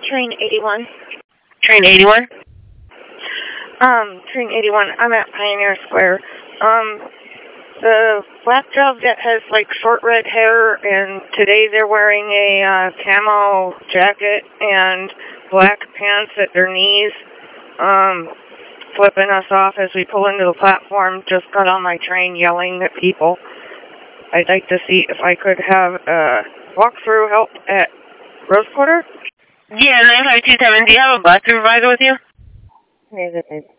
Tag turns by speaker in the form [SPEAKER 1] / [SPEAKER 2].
[SPEAKER 1] Train 81.
[SPEAKER 2] Train 81?
[SPEAKER 1] Train 81. I'm at Pioneer Square. The black job that has, like, short red hair, and today they're wearing a, camo jacket and black pants at their knees, flipping us off as we pull into the platform, just got on my train yelling at people. I'd like to see if I could have, walkthrough help at Rose Quarter.
[SPEAKER 2] Yeah, 9527. Do you have a bus supervisor with you?
[SPEAKER 1] Yes,